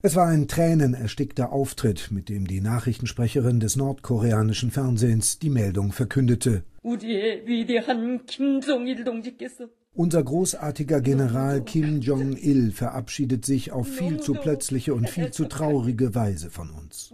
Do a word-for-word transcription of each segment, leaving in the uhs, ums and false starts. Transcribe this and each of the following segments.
Es war ein tränenerstickter Auftritt, mit dem die Nachrichtensprecherin des nordkoreanischen Fernsehens die Meldung verkündete. Unser großartiger General Kim Jong-il verabschiedet sich auf viel zu plötzliche und viel zu traurige Weise von uns.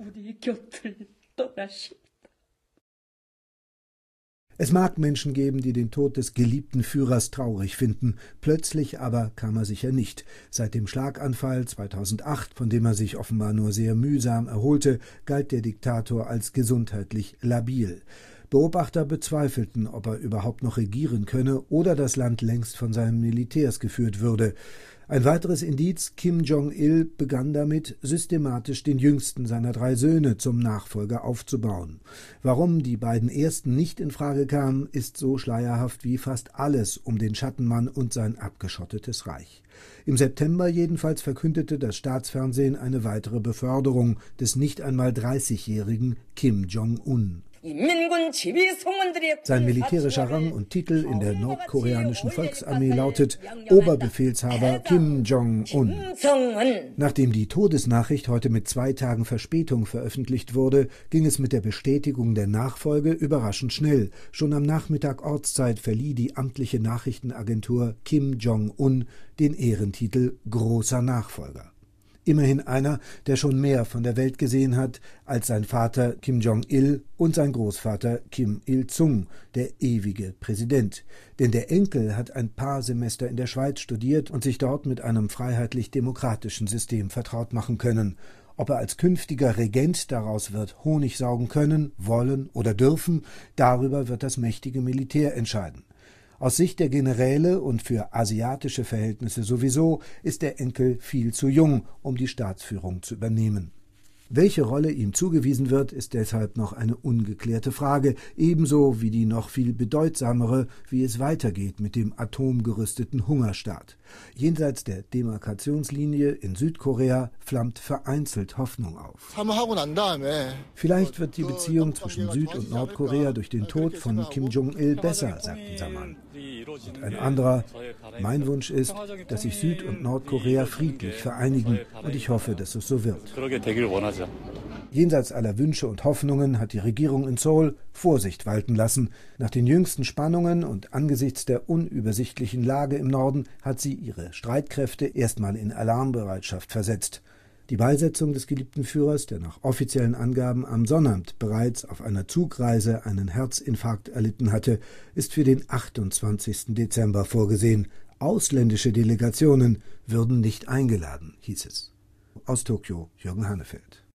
Es mag Menschen geben, die den Tod des geliebten Führers traurig finden. Plötzlich aber kam er sicher nicht. Seit dem Schlaganfall zweitausendacht, von dem er sich offenbar nur sehr mühsam erholte, galt der Diktator als gesundheitlich labil. Beobachter bezweifelten, ob er überhaupt noch regieren könne oder das Land längst von seinen Militärs geführt würde. Ein weiteres Indiz: Kim Jong-il begann damit, systematisch den jüngsten seiner drei Söhne zum Nachfolger aufzubauen. Warum die beiden ersten nicht in Frage kamen, ist so schleierhaft wie fast alles um den Schattenmann und sein abgeschottetes Reich. Im September jedenfalls verkündete das Staatsfernsehen eine weitere Beförderung des nicht einmal dreißigjährigen Kim Jong-un. Sein militärischer Rang und Titel in der nordkoreanischen Volksarmee lautet Oberbefehlshaber Kim Jong-un. Nachdem die Todesnachricht heute mit zwei Tagen Verspätung veröffentlicht wurde, ging es mit der Bestätigung der Nachfolge überraschend schnell. Schon am Nachmittag Ortszeit verlieh die amtliche Nachrichtenagentur Kim Jong-un den Ehrentitel Großer Nachfolger. Immerhin einer, der schon mehr von der Welt gesehen hat als sein Vater Kim Jong-il und sein Großvater Kim Il-sung, der ewige Präsident. Denn der Enkel hat ein paar Semester in der Schweiz studiert und sich dort mit einem freiheitlich-demokratischen System vertraut machen können. Ob er als künftiger Regent daraus wird Honig saugen können, wollen oder dürfen, darüber wird das mächtige Militär entscheiden. Aus Sicht der Generäle und für asiatische Verhältnisse sowieso ist der Enkel viel zu jung, um die Staatsführung zu übernehmen. Welche Rolle ihm zugewiesen wird, ist deshalb noch eine ungeklärte Frage, ebenso wie die noch viel bedeutsamere, wie es weitergeht mit dem atomgerüsteten Hungerstaat. Jenseits der Demarkationslinie in Südkorea flammt vereinzelt Hoffnung auf. Vielleicht wird die Beziehung zwischen Süd- und Nordkorea durch den Tod von Kim Jong-il besser, sagt dieser Mann. Und ein anderer: Mein Wunsch ist, dass sich Süd- und Nordkorea friedlich vereinigen, und ich hoffe, dass es so wird. Jenseits aller Wünsche und Hoffnungen hat die Regierung in Seoul Vorsicht walten lassen. Nach den jüngsten Spannungen und angesichts der unübersichtlichen Lage im Norden hat sie ihre Streitkräfte erstmal in Alarmbereitschaft versetzt. Die Beisetzung des geliebten Führers, der nach offiziellen Angaben am Sonnabend bereits auf einer Zugreise einen Herzinfarkt erlitten hatte, ist für den achtundzwanzigsten Dezember vorgesehen. Ausländische Delegationen würden nicht eingeladen, hieß es. Aus Tokio, Jürgen Hannefeld.